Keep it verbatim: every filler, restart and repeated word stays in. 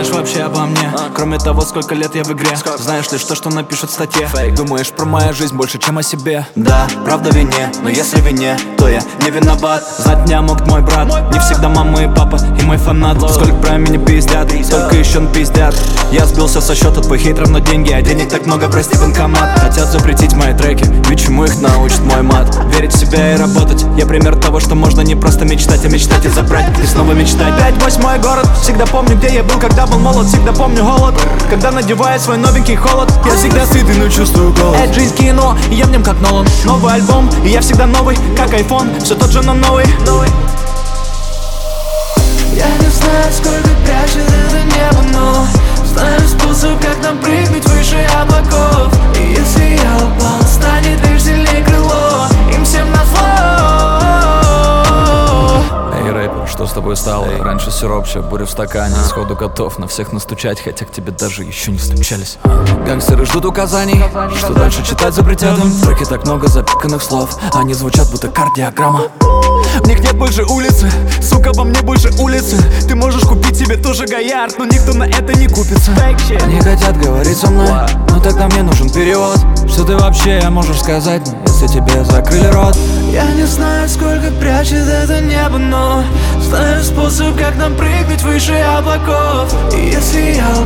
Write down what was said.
знаешь вообще обо мне? Кроме того, сколько лет я в игре. Знаешь ли, что, что напишут в статье? Думаешь про мою жизнь больше, чем о себе? Да, правда в вине, но если в вине, то я не виноват. Знать меня мог мой брат, не всегда мама и папа и мой фанат. Сколько про меня пиздят, только еще пиздят. Я сбился со счета, твой хейт равно деньги, а денег так много, прости, банкомат. Хотят запретить мои треки, ведь чему их научит мой мат? Верить в себя и работать, я пример того, что можно не просто мечтать, а мечтать и забрать, и снова мечтать. Пять восьмой город, всегда помню, где я был, когда был молод. Всегда помню голод, когда надеваю свой новенький холод. Я всегда сытый, но чувствую голод. Это жизнь кино, и я в нем как Нолан. Новый альбом, и я всегда новый, как айфон. Все тот же, но новый, новый. Я не знаю, сколько прячет это небо, но знаю способ, как нам прыгнуть выше облаков. И если я упал, станет лишь сильнее крыло, им всем назло. Эй, рэпер, что с тобой стало? Эй. Раньше сиропчик, буря в стакане. Сходу готов на всех настучать, хотя к тебе даже еще не стучались. Гангстеры ждут указаний, что дальше читать запретят им. В треке так много запиканных слов, они звучат будто кардиограмма. В них нет больше улицы, сука, во мне больше улицы. Ты можешь купить себе тоже Гоярд, но никто на это не купится. Они хотят говорить со мной, но тогда мне нужен перевод. Что ты вообще можешь сказать, если тебе закрыли рот? Я не знаю, сколько прячет это небо, но знаю способ, как нам прыгнуть выше облаков. И если я